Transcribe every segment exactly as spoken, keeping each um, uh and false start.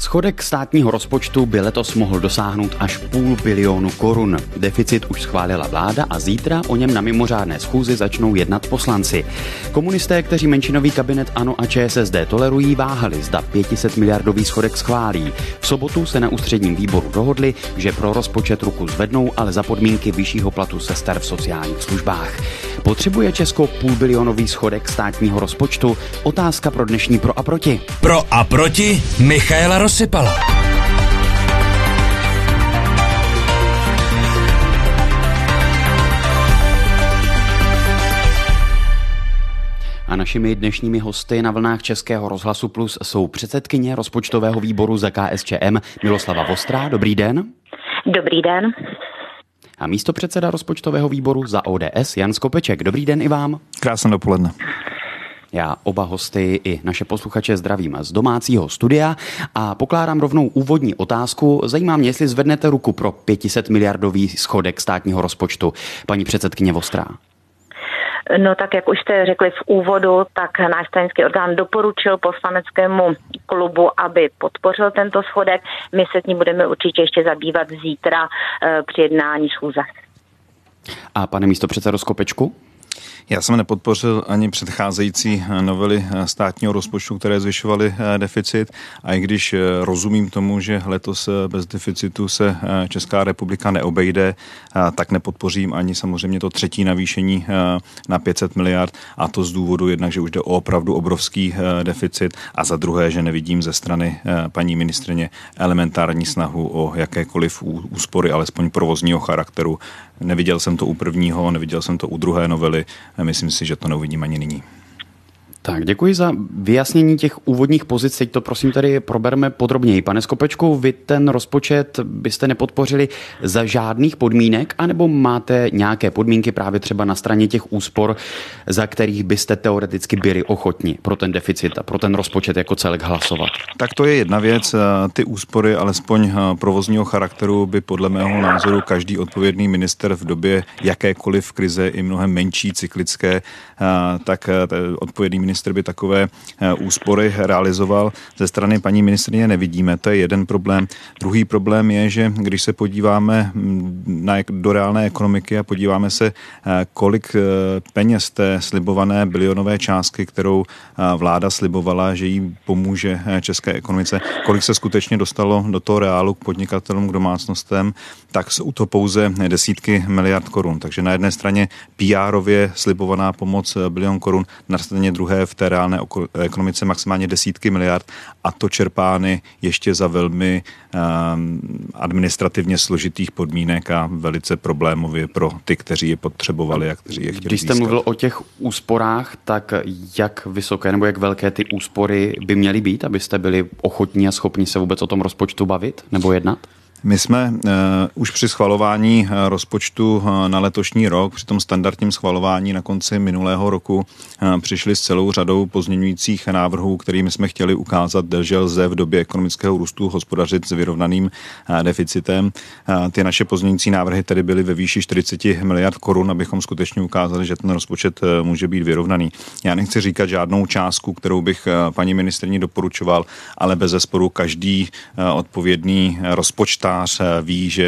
Schodek státního rozpočtu by letos mohl dosáhnout až půl bilionu korun. Deficit už schválila vláda a zítra o něm na mimořádné schůzi začnou jednat poslanci. Komunisté, kteří menšinový kabinet ANO a ČSSD tolerují, váhali, zda pět set miliardový schodek schválí. V sobotu se na ústředním výboru dohodli, že pro rozpočet ruku zvednou, ale za podmínky vyššího platu sester v sociálních službách. Potřebuje Česko půlbilionový schodek státního rozpočtu? Otázka pro dnešní Pro a proti. Pro a proti Michaela Rosypala. A našimi dnešními hosty na vlnách Českého rozhlasu Plus jsou předsedkyně rozpočtového výboru za K S Č M Miloslava Vostrá. Dobrý den. Dobrý den. A místopředseda rozpočtového výboru za O D S Jan Skopeček. Dobrý den i vám. Krásné dopoledne. Já oba hosty i naše posluchače zdravím z domácího studia a pokládám rovnou úvodní otázku. Zajímá mě, jestli zvednete ruku pro pět set miliardový schodek státního rozpočtu. Paní předsedkyně Vostrá. No tak, jak už jste řekli v úvodu, tak náš stranický orgán doporučil poslaneckému klubu, aby podpořil tento schodek. My se s ním budeme určitě ještě zabývat zítra e, při jednání schůze. A pane místopředsedo Skopečku? Já jsem nepodpořil ani předcházející novely státního rozpočtu, které zvyšovaly deficit, a i když rozumím tomu, že letos bez deficitu se Česká republika neobejde, tak nepodpořím ani samozřejmě to třetí navýšení na pět set miliard, a to z důvodu jednak, že už jde o opravdu obrovský deficit, a za druhé, že nevidím ze strany paní ministryně elementární snahu o jakékoliv úspory, alespoň provozního charakteru. Neviděl jsem to u prvního, neviděl jsem to u druhé novely. Myslím si, že to neuvidím ani nyní. Tak, děkuji za vyjasnění těch úvodních pozic. Teď to prosím tady probereme podrobněji. Pane Skopečku, vy ten rozpočet byste nepodpořili za žádných podmínek, anebo máte nějaké podmínky právě třeba na straně těch úspor, za kterých byste teoreticky byli ochotni pro ten deficit a pro ten rozpočet jako celek hlasovat? Tak to je jedna věc. Ty úspory, alespoň provozního charakteru, by podle mého názoru každý odpovědný minister v době jakékoliv krize, i mnohem menší, cyklické, tak odpovědný minister ministr by takové úspory realizoval. Ze strany paní ministryně nevidíme, to je jeden problém. Druhý problém je, že když se podíváme na, do reálné ekonomiky a podíváme se, kolik peněz té slibované bilionové částky, kterou vláda slibovala, že jí pomůže české ekonomice, kolik se skutečně dostalo do toho reálu k podnikatelům, k domácnostem, tak jsou to pouze desítky miliard korun. Takže na jedné straně P R-ově slibovaná pomoc bilion korun, na straně druhé v té reálné ekonomice maximálně desítky miliard, a to čerpány ještě za velmi um, administrativně složitých podmínek a velice problémově pro ty, kteří je potřebovali a kteří je chtěli Když jste získat. mluvil o těch úsporách, tak jak vysoké nebo jak velké ty úspory by měly být, abyste byli ochotní a schopni se vůbec o tom rozpočtu bavit nebo jednat? My jsme uh, už při schvalování uh, rozpočtu uh, na letošní rok, při tom standardním schvalování na konci minulého roku, uh, přišli s celou řadou pozměňujících návrhů, kterými jsme chtěli ukázat, že lze v době ekonomického růstu hospodařit s vyrovnaným uh, deficitem. Uh, ty naše pozměňující návrhy tedy byly ve výši čtyřicet miliard korun, abychom skutečně ukázali, že ten rozpočet uh, může být vyrovnaný. Já nechci říkat žádnou částku, kterou bych uh, paní ministryni doporučoval, ale bezesporu každý uh, odpovědný rozpočtář ví, že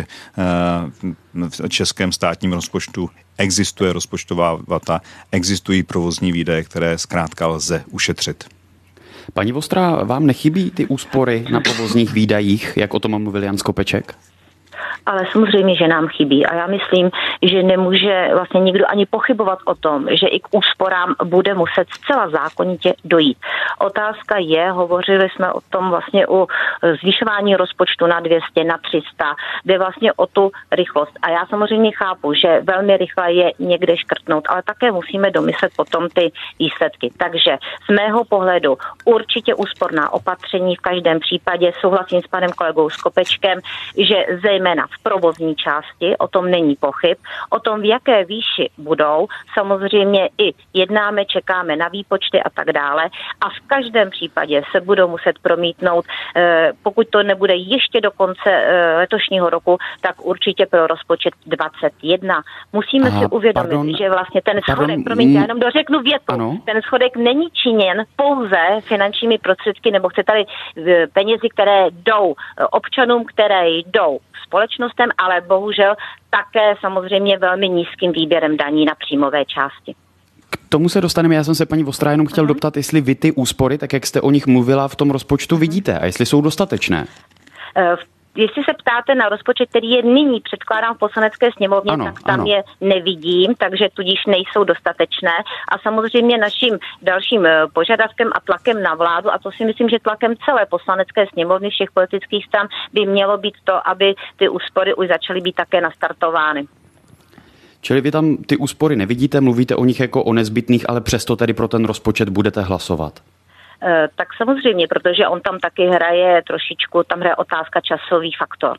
v českém státním rozpočtu existuje rozpočtová vata, existují provozní výdaje, které zkrátka lze ušetřit. Paní Vostrá, vám nechybí ty úspory na provozních výdajích, jak o tom mluvil Jan Skopeček? Ale samozřejmě, že nám chybí, a já myslím, že nemůže vlastně nikdo ani pochybovat o tom, že i k úsporám bude muset zcela zákonitě dojít. Otázka je, hovořili jsme o tom vlastně u zvyšování rozpočtu na dvě stě, na tři sta, jde vlastně o tu rychlost. A já samozřejmě chápu, že velmi rychle je někde škrtnout, ale také musíme domyslet potom ty výsledky. Takže z mého pohledu určitě úsporná opatření, v každém případě souhlasím s panem kolegou Skopečkem, že zejména v v provozní části, o tom není pochyb. O tom, v jaké výši budou, samozřejmě i jednáme, čekáme na výpočty a tak dále. A v každém případě se budou muset promítnout, pokud to nebude ještě do konce letošního roku, tak určitě pro rozpočet dvacet jedna. Musíme Aha, si uvědomit, pardon, že vlastně ten schodek, pardon, promiňte, já jenom dořeknu větu, ano. ten schodek není činěn pouze finančními prostředky, nebo chcete-li penězi, které jdou občanům, které jdou společnostem, ale bohužel také samozřejmě velmi nízkým výběrem daní na příjmové části. K tomu se dostaneme. Já jsem se paní Vostrá jenom chtěl uh-huh. doptat, jestli vy ty úspory, tak jak jste o nich mluvila, v tom rozpočtu vidíte a jestli jsou dostatečné. Uh, Jestli se ptáte na rozpočet, který je nyní předkládán v Poslanecké sněmovně, ano, tak tam ano. je nevidím, takže tudíž nejsou dostatečné. A samozřejmě naším dalším požadavkem a tlakem na vládu, a to si myslím, že tlakem celé Poslanecké sněmovny všech politických stran by mělo být to, aby ty úspory už začaly být také nastartovány. Čili vy tam ty úspory nevidíte, mluvíte o nich jako o nezbytných, ale přesto tedy pro ten rozpočet budete hlasovat? Tak samozřejmě, protože on tam taky hraje trošičku, tam hraje otázka časový faktor.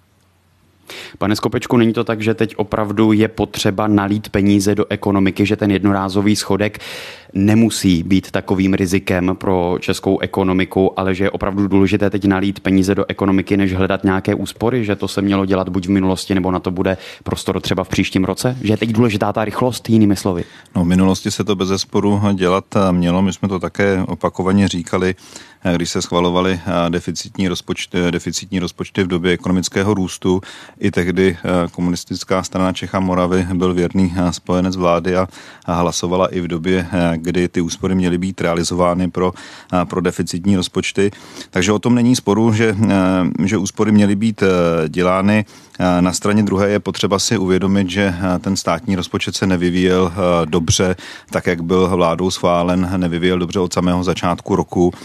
Pane Skopečku, není to tak, že teď opravdu je potřeba nalít peníze do ekonomiky, že ten jednorázový schodek nemusí být takovým rizikem pro českou ekonomiku, ale že je opravdu důležité teď nalít peníze do ekonomiky, než hledat nějaké úspory, že to se mělo dělat buď v minulosti, nebo na to bude prostor třeba v příštím roce? Že je teď důležitá ta rychlost, jinými slovy? No, v minulosti se to bezesporu dělat mělo, my jsme to také opakovaně říkali, když se schvalovaly deficitní rozpočty, deficitní rozpočty v době ekonomického růstu. I tehdy komunistická strana Čech a Moravy byl věrný spojenec vlády a hlasovala i v době, kdy ty úspory měly být realizovány pro, pro deficitní rozpočty. Takže o tom není sporu, že, že úspory měly být dělány. Na straně druhé je potřeba si uvědomit, že ten státní rozpočet se nevyvíjel dobře, tak jak byl vládou schválen, nevyvíjel dobře od samého začátku roku.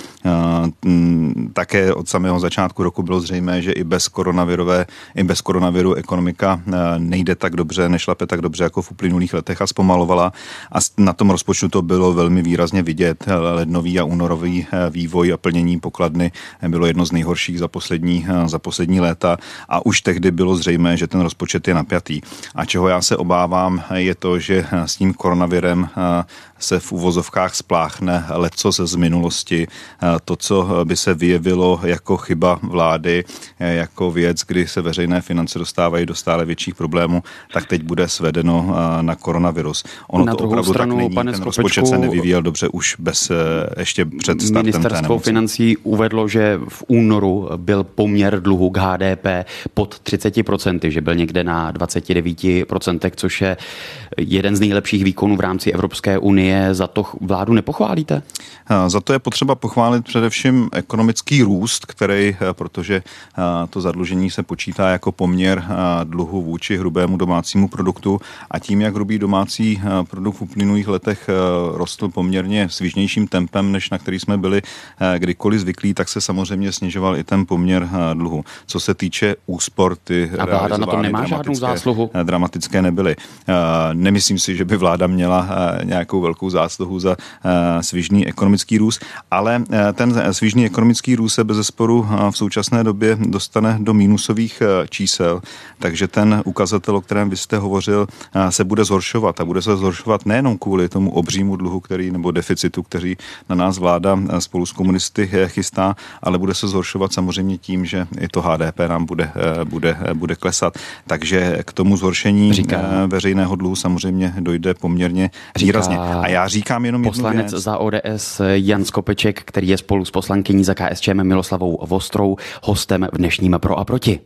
Také od samého začátku roku bylo zřejmé, že i bez koronavirové, i bez koronaviru ekonomika nejde tak dobře, nešlape tak dobře jako v uplynulých letech a zpomalovala. A na tom rozpočtu to bylo velmi výrazně vidět. Lednový a únorový vývoj a plnění pokladny bylo jedno z nejhorších za poslední, za poslední léta a už tehdy bylo zřejmé, že ten rozpočet je napjatý. A čeho já se obávám, je to, že s tím koronavirem se v uvozovkách spláchne lecos z minulosti. To, co by se vyjevilo jako chyba vlády, jako věc, kdy se veřejné finance dostávají do stále větších problémů, tak teď bude svedeno na koronavirus. Ono na to opravdu stranu, tak není. Pane Ten Skopečku, rozpočet se nevyvíjel dobře už bez ještě před startem té Ministerstvo financí uvedlo, že v únoru byl poměr dluhu k H D P pod třicet procent, že byl někde na dvacet devět procent, což je jeden z nejlepších výkonů v rámci Evropské unie. Za to vládu nepochválíte? Za to je potřeba pochválit především ekonomický růst, který, protože to zadlužení se počítá jako poměr dluhu vůči hrubému domácímu produktu a tím, jak hrubý domácí produkt v uplynulých letech rostl poměrně svižnějším tempem, než na který jsme byli kdykoliv zvyklí, tak se samozřejmě snižoval i ten poměr dluhu. Co se týče úspor, ty a vláda na tom nemá žádnou zásluhu? Dramatické nebyly. Nemyslím si, že by vláda měla nějakou velkou zásluhu za svižný ekonomický růst, ale ten svižný ekonomický růst se bezesporu v současné době dostane do mínusových čísel, takže ten ukazatel, o kterém vy jste hovořil, se bude zhoršovat a bude se zhoršovat nejenom kvůli tomu obřímu dluhu, který nebo deficitu, který na nás vláda spolu s komunisty chystá, ale bude se zhoršovat samozřejmě tím, že i to H D P nám bude, bude, bude klesat. Takže k tomu zhoršení Říká. veřejného dluhu samozřejmě dojde poměrně výrazně. A já říkám jenom jednu Poslanec věc. za O D S Jan Skopeček, který je spolu s poslankyní za K S Č M Miloslavou Vostrou hostem v dnešním Pro a proti.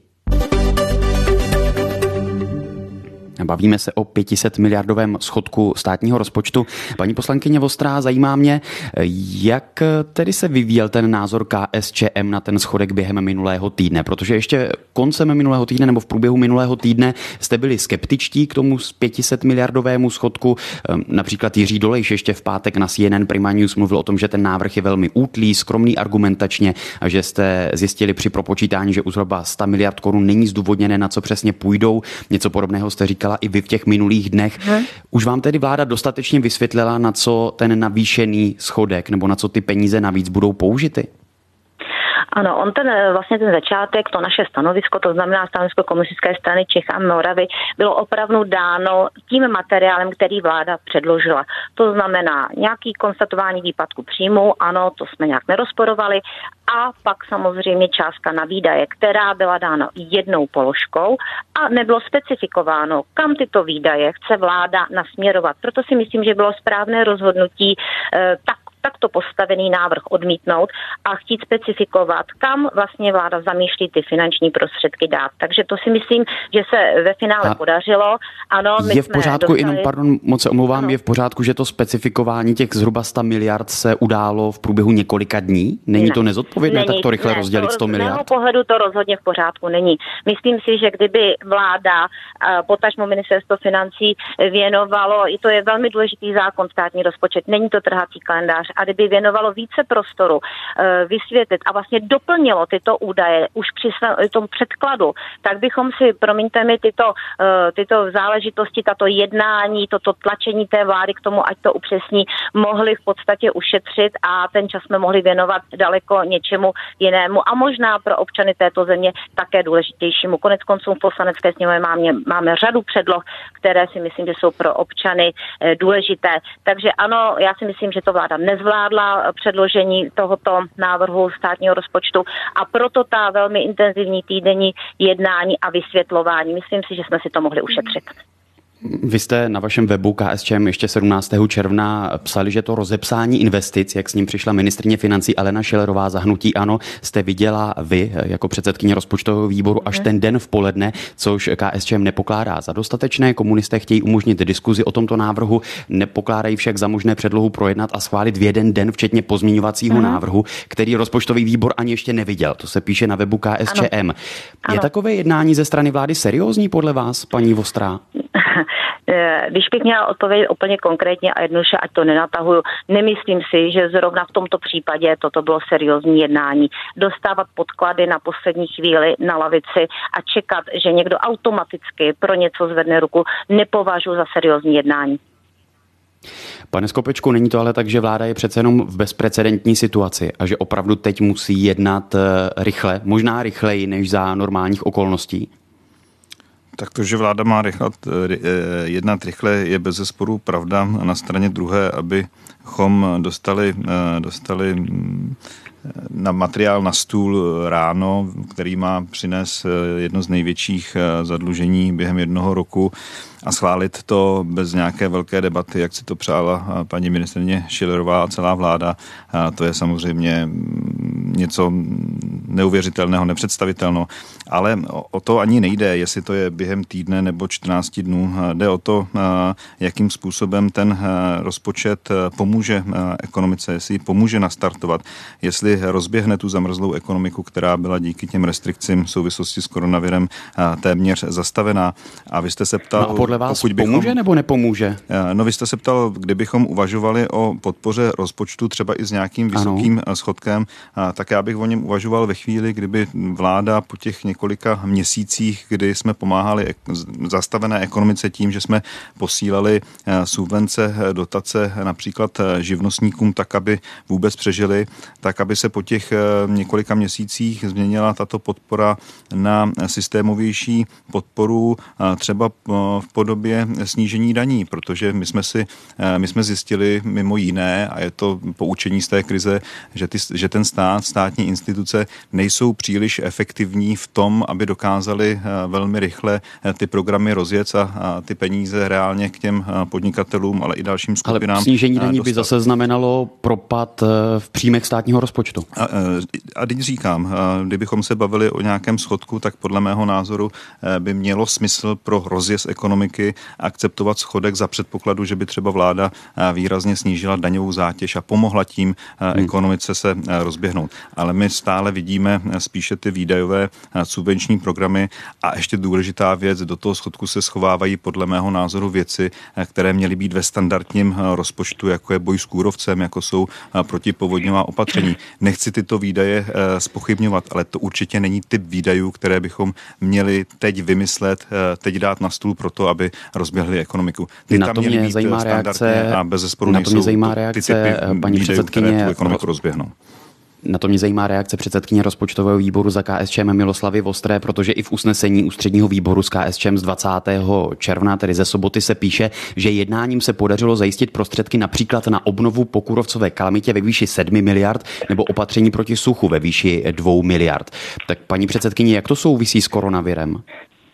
Bavíme se o pětiset miliardovém schodku státního rozpočtu. Paní poslankyně Vostrá, zajímá mě, jak tedy se vyvíjel ten názor K S Č M na ten schodek během minulého týdne, protože ještě koncem minulého týdne nebo v průběhu minulého týdne jste byli skeptičtí k tomu pětiset miliardovému schodku. Například Jiří Dolejš ještě v pátek na C N N Prima News mluvil o tom, že ten návrh je velmi útlý, skromný argumentačně a že jste zjistili při propočítání, že u zhruba sto miliard korun není zdůvodněné, na co přesně půjdou. Něco podobného jste říkala i vy v těch minulých dnech. Hmm. Už vám tedy vláda dostatečně vysvětlila, na co ten navýšený schodek nebo na co ty peníze navíc budou použity? Ano, on ten vlastně ten začátek, to naše stanovisko, to znamená stanovisko Komunistické strany Čech a Moravy, bylo opravdu dáno tím materiálem, který vláda předložila. To znamená nějaký konstatování výpadku příjmu, ano, to jsme nějak nerozporovali, a pak samozřejmě částka na výdaje, která byla dána jednou položkou a nebylo specifikováno, kam tyto výdaje chce vláda nasměrovat. Proto si myslím, že bylo správné rozhodnutí eh, tak takto postavený návrh odmítnout a chtít specifikovat, kam vlastně vláda zamýšlí ty finanční prostředky dát. Takže to si myslím, že se ve finále a podařilo. Ano, my je v pořádku, dostali... jenom pardon, moc se omlouvám, ano. Je v pořádku, že to specifikování těch zhruba sto miliard se událo v průběhu několika dní? Není ne. to nezodpovědné není, takto rychle ne, rozdělit sto miliard? Z mého pohledu to rozhodně v pořádku není. Myslím si, že kdyby vláda, potažmo ministerstvo financí věnovalo, i to je velmi důležitý zákon, státní rozpočet, není to trhací kalendář, a kdyby věnovalo více prostoru vysvětlit a vlastně doplnilo tyto údaje už při tom předkladu, tak bychom si, promiňte mi, tyto, tyto záležitosti, tato jednání, toto tlačení té vlády k tomu, ať to upřesní, mohli v podstatě ušetřit a ten čas jsme mohli věnovat daleko něčemu jinému a možná pro občany této země také důležitějšímu. Konec konců v Poslanecké sněmovně máme, máme řadu předloh, které si myslím, že jsou pro občany důležité. Takže ano, já si myslím, že to vláda nezvládla předložení tohoto návrhu státního rozpočtu a proto ta velmi intenzivní týdenní jednání a vysvětlování. Myslím si, že jsme si to mohli ušetřit. Vy jste na vašem webu K S Č M ještě sedmnáctého června psali, že to rozepsání investic, jak s ním přišla ministryně financí Alena Schillerová za hnutí ANO, jste viděla vy jako předsedkyně rozpočtového výboru až ten den v poledne, což K S Č M nepokládá za dostatečné. Komunisté chtějí umožnit diskuzi o tomto návrhu, nepokládají však za možné předlohu projednat a schválit v jeden den, včetně pozměňovacího mm. návrhu, který rozpočtový výbor ani ještě neviděl. To se píše na webu K S Č M. Ano. Je ano. takové jednání ze strany vlády seriózní podle vás, paní Vostrá? Když bych měla odpovědět úplně konkrétně a jednoduše, ať to nenatahuju, nemyslím si, že zrovna v tomto případě toto bylo seriózní jednání. Dostávat podklady na poslední chvíli na lavici a čekat, že někdo automaticky pro něco zvedne ruku, nepovažuji za seriózní jednání. Pane Skopečku, není to ale tak, že vláda je přece jenom v bezprecedentní situaci a že opravdu teď musí jednat rychle, možná rychleji než za normálních okolností? Tak to, že vláda má rychlat, jednat rychle, je bezesporu pravda. Na straně druhé, abychom dostali, dostali na materiál na stůl ráno, který má přinést jedno z největších zadlužení během jednoho roku a schválit to bez nějaké velké debaty, jak si to přála paní ministryně Schillerová a celá vláda, to je samozřejmě něco neuvěřitelného, nepředstavitelného. Ale o to ani nejde, jestli to je během týdne nebo čtrnácti dnů. Jde o to, jakým způsobem ten rozpočet pomůže ekonomice, jestli pomůže nastartovat, jestli rozběhne tu zamrzlou ekonomiku, která byla díky těm restrikcím v souvislosti s koronavirem téměř zastavená. A vy jste se ptal... No a podle vás bychom, pomůže nebo nepomůže? No vy jste se ptal, kdybychom uvažovali o podpoře rozpočtu třeba i s nějakým vysokým ano. schodkem, tak já bych o něm uvažoval ve chvíli, kdyby vláda po těch několika měsících, kdy jsme pomáhali zastavené ekonomice tím, že jsme posílali subvence, dotace například živnostníkům tak, aby vůbec přežili, tak aby se po těch několika měsících změnila tato podpora na systémovější podporu třeba v podobě snížení daní, protože my jsme si, my jsme zjistili mimo jiné, a je to poučení z té krize, že, ty, že ten stát, státní instituce nejsou příliš efektivní v tom, aby dokázali velmi rychle ty programy rozjet a, a ty peníze reálně k těm podnikatelům, ale i dalším skupinám. Ale snížení daní by zase znamenalo propad v příjmech státního rozpočtu. A, a teď říkám, kdybychom se bavili o nějakém schodku, tak podle mého názoru by mělo smysl pro rozjezd ekonomiky akceptovat schodek za předpokladu, že by třeba vláda výrazně snížila daňovou zátěž a pomohla tím hmm. ekonomice se rozběhnout. Ale my stále vidíme spíše ty výdajové subvenční programy a ještě důležitá věc, do toho schodku se schovávají podle mého názoru věci, které měly být ve standardním rozpočtu, jako je boj s kůrovcem, jako jsou protipovodňová opatření. Nechci tyto výdaje zpochybňovat, ale to určitě není typ výdajů, které bychom měli teď vymyslet, teď dát na stůl pro to, aby rozběhli ekonomiku. Ty na to mě zajímá reakce, a bezesporu na to mě zajímá ty reakce typy paní výdajů, předsedkyně které tu ekonomiku rozběhnou. Na to mě zajímá reakce předsedkyně rozpočtového výboru za K S Č M Miloslavy Vostré, protože i v usnesení ústředního výboru z K S Č M z dvacátého června, tedy ze soboty, se píše, že jednáním se podařilo zajistit prostředky například na obnovu po kůrovcové kalamitě ve výši sedmi miliard nebo opatření proti suchu ve výši dvou miliard. Tak paní předsedkyně, jak to souvisí s koronavirem?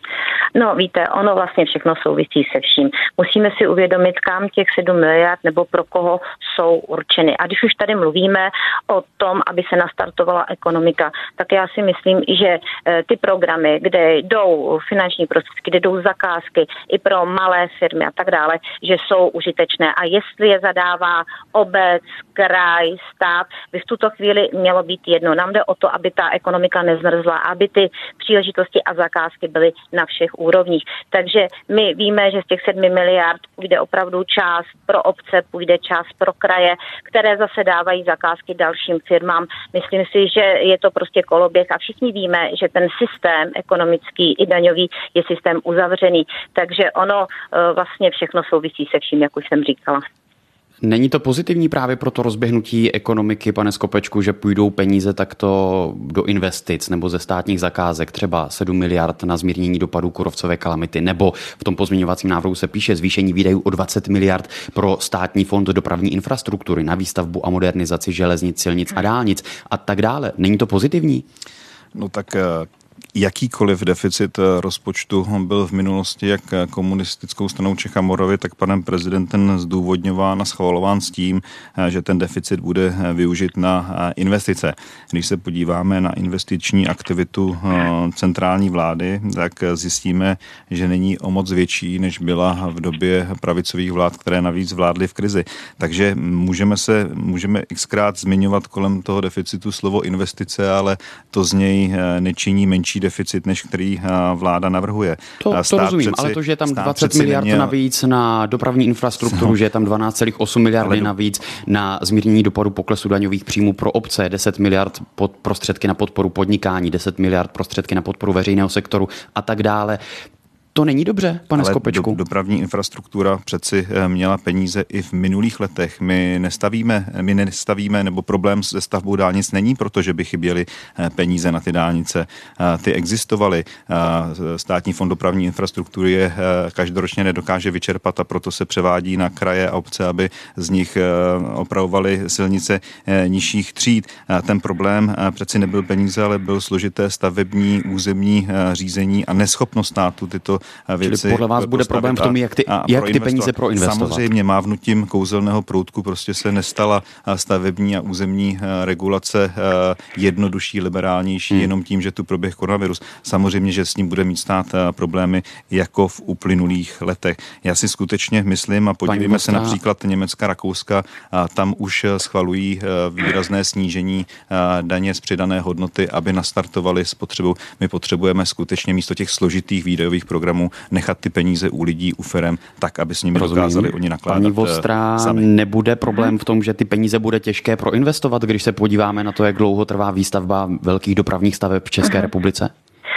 No víte, ono vlastně všechno souvisí se vším. Musíme si uvědomit, kam těch sedm miliard nebo pro koho jsou určeny. A když už tady mluvíme o tom, aby se nastartovala ekonomika, tak já si myslím, že ty programy, kde jdou finanční prostředky, kde jdou zakázky i pro malé firmy a tak dále, že jsou užitečné. A jestli je zadává obec, kraj, stát, by v tuto chvíli mělo být jedno. Nám jde o to, aby ta ekonomika nezmrzla, aby ty příležitosti a zakázky byly na všech úrovních. Takže my víme, že z těch sedmi miliard půjde opravdu část pro obce, půjde část pro kraje, které zase dávají zakázky dalším firmám. Myslím si, že je to prostě koloběh a všichni víme, že ten systém ekonomický i daňový je systém uzavřený. Takže ono vlastně všechno souvisí se vším, jak už jsem říkala. Není to pozitivní právě pro to rozběhnutí ekonomiky, pane Skopečku, že půjdou peníze takto do investic nebo ze státních zakázek, třeba sedm miliard na zmírnění dopadů kůrovcové kalamity, nebo v tom pozměňovacím návrhu se píše zvýšení výdajů o dvacet miliard pro státní fond dopravní infrastruktury na výstavbu a modernizaci železnic, silnic a dálnic a tak dále. Není to pozitivní? No tak jakýkoliv deficit rozpočtu byl v minulosti jak komunistickou stranou Čech a Moravy, tak panem prezidentem zdůvodňován a schvalován s tím, že ten deficit bude využit na investice. Když se podíváme na investiční aktivitu centrální vlády, tak zjistíme, že není o moc větší, než byla v době pravicových vlád, které navíc vládly v krizi. Takže můžeme se, můžeme xkrát zmiňovat kolem toho deficitu slovo investice, ale to z něj nečiní menší deficit, než který vláda navrhuje. To, to rozumím, přeci, ale to, že je tam dvacet miliard neměl... navíc na dopravní infrastrukturu, no. že je tam dvanáct celá osm miliardy ale... navíc na zmírnění dopadu poklesu daňových příjmů pro obce, deset miliard pod prostředky na podporu podnikání, deset miliard prostředky na podporu veřejného sektoru a tak dále. To není dobře, pane Ale Skopečku. Do, dopravní infrastruktura přeci měla peníze i v minulých letech. My nestavíme, my nestavíme, nebo problém se stavbou dálnic není proto, že by chyběly peníze na ty dálnice. Ty existovaly. Státní fond dopravní infrastruktury je každoročně nedokáže vyčerpat a proto se převádí na kraje a obce, aby z nich opravovali silnice nižších tříd. Ten problém přeci nebyl peníze, ale byl složité stavební územní řízení a neschopnost státu tyto věci. Čili podle vás bude problém v tom, jak ty, jak ty peníze proinvestovat. Samozřejmě mávnutím kouzelného proutku prostě se nestala stavební a územní regulace jednodušší, liberálnější, hmm. jenom tím, že tu proběh koronavirus. Samozřejmě, že s ním bude mít stát problémy jako v uplynulých letech. Já si skutečně myslím a podívejme se například Německa, Rakouska, tam už schvalují výrazné snížení daně z přidané hodnoty, aby nastartovali spotřebu. My potřebujeme skutečně místo těch složitých výdajových programů nechat ty peníze u lidí, u firem, tak, aby s nimi Rozumím. dokázali oni nakládat. Paní Vostrá, sami. Nebude problém v tom, že ty peníze bude těžké proinvestovat, když se podíváme na to, jak dlouho trvá výstavba velkých dopravních staveb v České republice?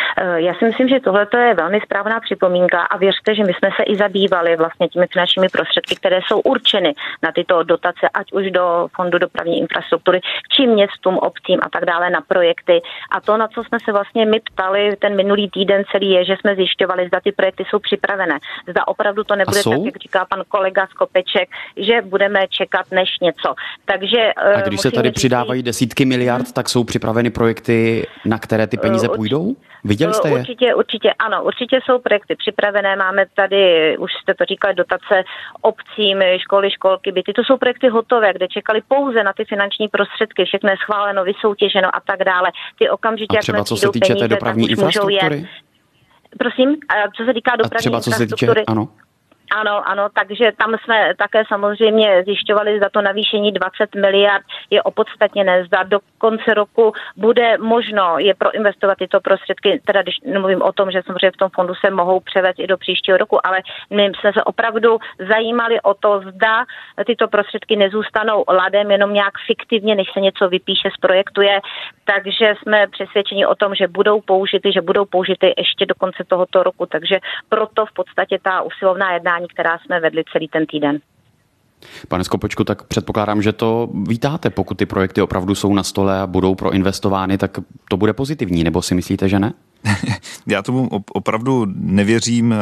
Já si myslím, že tohle je velmi správná připomínka a věřte, že my jsme se i zabývali vlastně těmi finančními prostředky, které jsou určeny na tyto dotace, ať už do Fondu dopravní infrastruktury, či městům, obcím a tak dále na projekty. A to, na co jsme se vlastně my ptali ten minulý týden celý, je, že jsme zjišťovali, zda ty projekty jsou připravené. Zda opravdu to nebude tak, jak říká pan kolega Skopeček, že budeme čekat než něco. Takže a když se tady říct, přidávají desítky miliard, hmm. tak jsou připraveny projekty, na které ty peníze půjdou? Viděli jste je? Určitě, určitě, ano, určitě jsou projekty připravené, máme tady, už jste to říkali, dotace obcím, školy, školky, byty, to jsou projekty hotové, kde čekali pouze na ty finanční prostředky, všechno je schváleno, vysoutěženo a tak dále. Ty okamžitě, a třeba co se týče té dopravní infrastruktury? Prosím, a co se týká dopravní a třeba co se týče, ano. Ano, ano, takže tam jsme také samozřejmě zjišťovali, zda to navýšení dvacet miliard je opodstatněné, zda do konce roku bude možno je proinvestovat tyto prostředky, teda když nemluvím o tom, že samozřejmě v tom fondu se mohou převést i do příštího roku, ale my jsme se opravdu zajímali o to, zda tyto prostředky nezůstanou ladem jenom nějak fiktivně, než se něco vypíše, zprojektuje, takže jsme přesvědčeni o tom, že budou použity, že budou použity ještě do konce tohoto roku, takže proto v podstatě ta usilovná jednání, která jsme vedli celý ten týden. Pane Skopečku, tak předpokládám, že to vítáte, pokud ty projekty opravdu jsou na stole a budou proinvestovány, tak to bude pozitivní, nebo si myslíte, že ne? Já tomu opravdu nevěřím.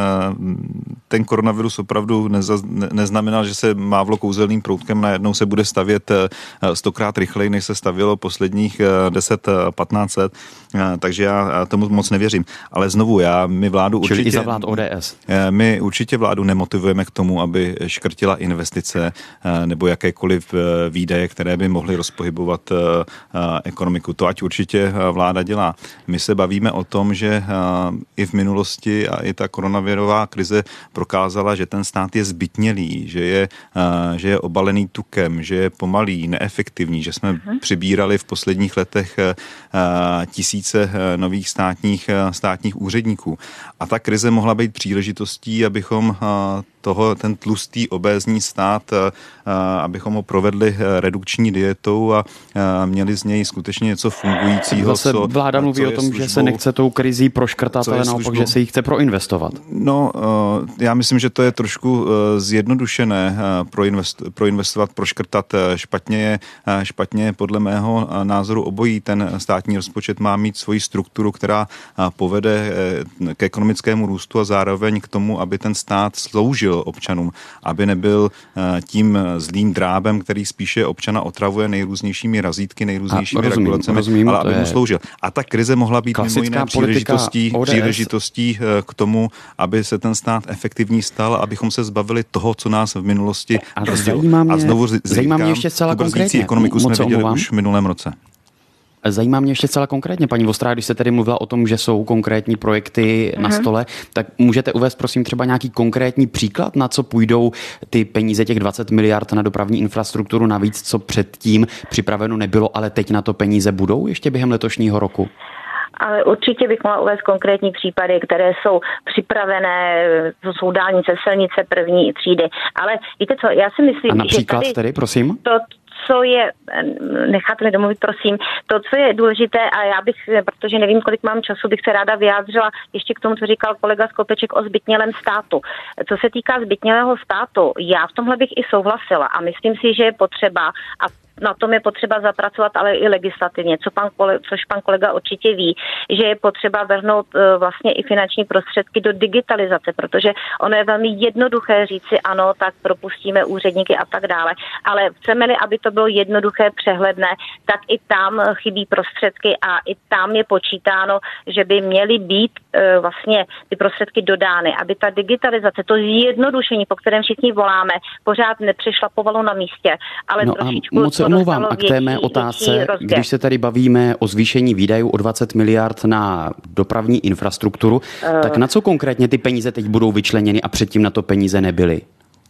Ten koronavirus opravdu neza, neznamenal, že se mávlo kouzelným proutkem, najednou se bude stavět stokrát rychleji, než se stavělo posledních deset patnáct let, takže já tomu moc nevěřím. Ale znovu, já, my vládu určitě... Čili i za vlád O D S. My určitě vládu nemotivujeme k tomu, aby škrtila investice nebo jakékoliv výdaje, které by mohly rozpohybovat ekonomiku. To ať určitě vláda dělá. My se bavíme o tom, že i v minulosti a i ta koronavirová krize prokázala, že ten stát je zbytnělý, že je, že je obalený tukem, že je pomalý, neefektivní, že jsme uh-huh. přibírali v posledních letech tisíce nových státních, státních úředníků. A ta krize mohla být příležitostí, abychom toho, ten tlustý obézní stát, abychom ho provedli redukční dietou a měli z něj skutečně něco fungujícího. Zase co, vláda mluví o tom, službou, že se nechce tou krizí proškrtat, ale naopak, službou, že se jí chce proinvestovat. No, já myslím, že to je trošku zjednodušené proinvest, proinvestovat, proškrtat. Špatně je, špatně je podle mého názoru obojí. Ten státní rozpočet má mít svoji strukturu, která povede k ekonomickému růstu a zároveň k tomu, aby ten stát sloužil občanům, aby nebyl tím zlým drábem, který spíše občana otravuje nejrůznějšími razítky, nejrůznějšími rozumím, regulacemi, rozumím, ale aby mu sloužil. A ta krize mohla být mimo jiné příležitostí, příležitostí k tomu, aby se ten stát efektivní stal, abychom se zbavili toho, co nás v minulosti brzdilo. A znovu říkám, tu brzdící ekonomiku jsme viděli už v minulém roce. Zajímá mě ještě celá konkrétně, paní Vostrá, když se tady mluvila o tom, že jsou konkrétní projekty uh-huh. na stole, tak můžete uvést prosím třeba nějaký konkrétní příklad, na co půjdou ty peníze, těch dvacet miliard na dopravní infrastrukturu navíc, co předtím připraveno nebylo, ale teď na to peníze budou ještě během letošního roku? Ale určitě bych mohla uvést konkrétní případy, které jsou připravené, to jsou dálnice, silnice první třídy. Ale víte co, já si myslím, a například že tady tedy, prosím? To, co je, necháte mi domluvit, prosím, to, co je důležité, a já bych, protože nevím, kolik mám času, bych se ráda vyjádřila ještě k tomu, co říkal kolega Skopeček o zbytnělém státu. Co se týká zbytnělého státu, já v tomhle bych i souhlasila a myslím si, že je potřeba, a na tom je potřeba zapracovat, ale i legislativně, co pan kolega, což pan kolega určitě ví, že je potřeba vrhnout vlastně i finanční prostředky do digitalizace, protože ono je velmi jednoduché říci ano, tak propustíme úředníky a tak dále, ale chceme-li, aby to bylo jednoduché, přehledné, tak i tam chybí prostředky a i tam je počítáno, že by měly být vlastně ty prostředky dodány, aby ta digitalizace, to zjednodušení, po kterém všichni voláme, pořád nepřešlapovalo na místě, ale no trošičku omlouvám a k té mé otázce, když se tady bavíme o zvýšení výdajů o dvacet miliard na dopravní infrastrukturu, uh, tak na co konkrétně ty peníze teď budou vyčleněny a předtím na to peníze nebyly?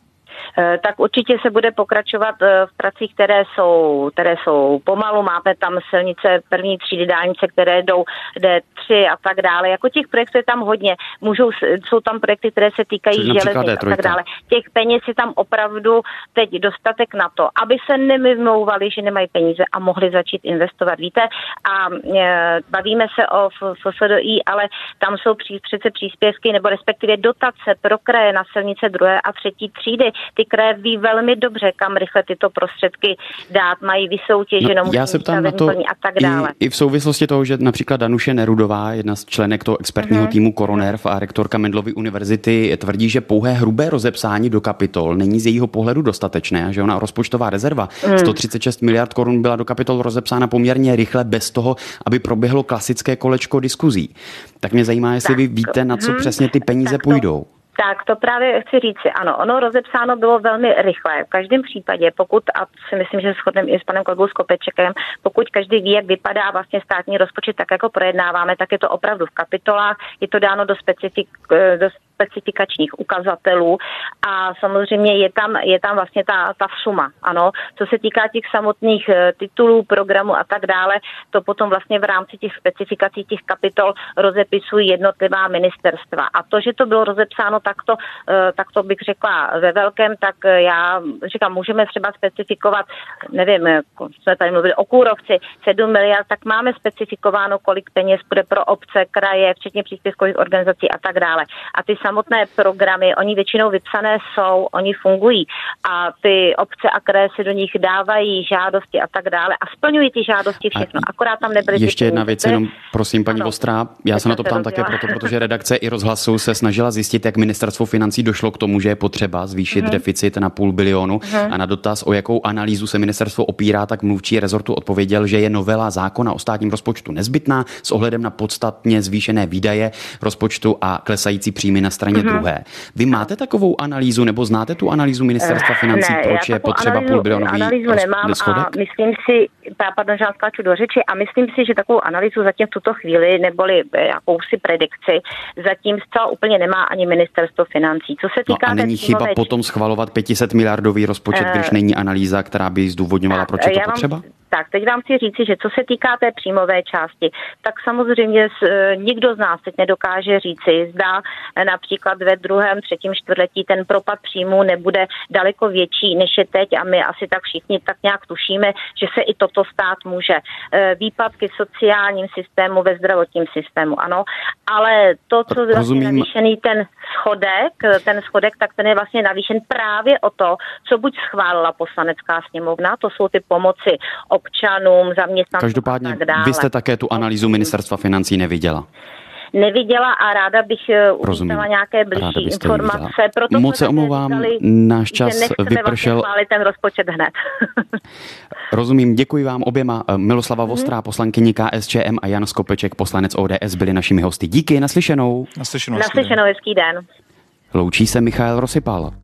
Tak určitě se bude pokračovat v pracích, které jsou, které jsou pomalu. Máme tam silnice první třídy, dálnice, které jdou D tři a tak dále. Jako těch projektů je tam hodně. Můžou, jsou tam projekty, které se týkají železnic a tak dále. Těch peněz je tam opravdu teď dostatek na to, aby se nevymlouvali, že nemají peníze a mohli začít investovat. Víte, a e, bavíme se o F S D I, ale tam jsou pří, přece příspěvky nebo respektive dotace pro kraje na silnice druhé a třetí třídy. Ty kraje ví velmi dobře, kam rychle tyto prostředky dát, mají vysoutěženo, no, já se ptám na to a tak dále. I, i v souvislosti toho, že například Danuše Nerudová, jedna z členek toho expertního uh-huh. týmu KoroNERV a rektorka Mendelovy univerzity, tvrdí, že pouhé hrubé rozepsání do kapitol není z jejího pohledu dostatečné a že ona rozpočtová rezerva uh-huh. sto třicet šest miliard korun byla do kapitol rozepsána poměrně rychle bez toho, aby proběhlo klasické kolečko diskuzí. Tak mě zajímá, jestli tak, vy víte, na co uh-huh. přesně ty peníze tak půjdou. To... Tak to právě chci říct si, ano, ono rozepsáno bylo velmi rychle. V každém případě, pokud, a si myslím, že shodneme i s panem kolegou Skopečekem, pokud každý ví, jak vypadá vlastně státní rozpočet, tak jako projednáváme, tak je to opravdu v kapitolách, je to dáno do, specifik, do specifikačních ukazatelů a samozřejmě je tam, je tam vlastně ta, ta suma, ano. Co se týká těch samotných titulů, programů a tak dále, to potom vlastně v rámci těch specifikací těch kapitol rozepisují jednotlivá ministerstva. A to, že to bylo rozepsáno takto, takto bych řekla ve velkém, tak já říkám, můžeme třeba specifikovat, nevím, jsme tady mluvili o kůrovci, sedm miliard, tak máme specifikováno, kolik peněz bude pro obce, kraje, včetně příspěvkových organizací a tak dále. A ty samotné programy, oni většinou vypsané jsou, oni fungují a ty obce a kraje si do nich dávají žádosti a tak dále a splňují ty žádosti všechno. Akorát tam nebyly. Ještě jedna věc, jenom prosím, paní Vostrá, já se na to ptám také proto, protože redakce i Rozhlasu se snažila zjistit, jak ministerstvo financí došlo k tomu, že je potřeba zvýšit uh-huh. deficit na půl bilionu uh-huh. a na dotaz, o jakou analýzu se ministerstvo opírá, tak mluvčí rezortu odpověděl, že je novela zákona o státním rozpočtu nezbytná s ohledem na podstatně zvýšené výdaje rozpočtu a klesající příjmy na straně uh-huh. druhé. Vy máte takovou analýzu nebo znáte tu analýzu ministerstva financí, ne, proč je potřeba analýzu, půl bilionový analýzu nemám schodek? A myslím si, pardon, že skáču do řeči, a myslím si, že takovou analýzu zatím v tuto chvíli neboli jakousi predikci zatím zcela úplně nemá ani ministerstvo financí. Co se týká no a není chyba příjmové... potom schvalovat pět set miliardový rozpočet, uh, když není analýza, která by zdůvodňovala, proč je to potřeba? Vám... Tak, teď vám chci říci, že co se týká té příjmové části, tak samozřejmě s, e, nikdo z nás teď nedokáže říci, zda e, například ve druhém, třetím čtvrtletí ten propad příjmů nebude daleko větší, než je teď a my asi tak všichni tak nějak tušíme, že se i toto stát může. E, výpadky v sociálním systému, ve zdravotním systému, ano, ale to, co je vlastně navýšený ten schodek, ten schodek, tak ten je vlastně navýšen právě o to, co buď schválila Poslanecká sněmovna, to jsou ty pomoci občanům, zaměstnancům. Každopádně a tak dále. Vy jste také tu analýzu ministerstva financí neviděla. Neviděla a ráda bych uvítala nějaké bližší informace. Proto moc se omlouvám, říkali, náš čas vypršel. Vlastně ten rozpočet hned. Rozumím, děkuji vám oběma. Miloslava Vostrá, hmm. poslankyni K S Č M a Jan Skopeček, poslanec O D S, byli našimi hosty. Díky, naslyšenou. Naslyšenou, naslyšenou hezký den. Loučí se Michael Rosypal.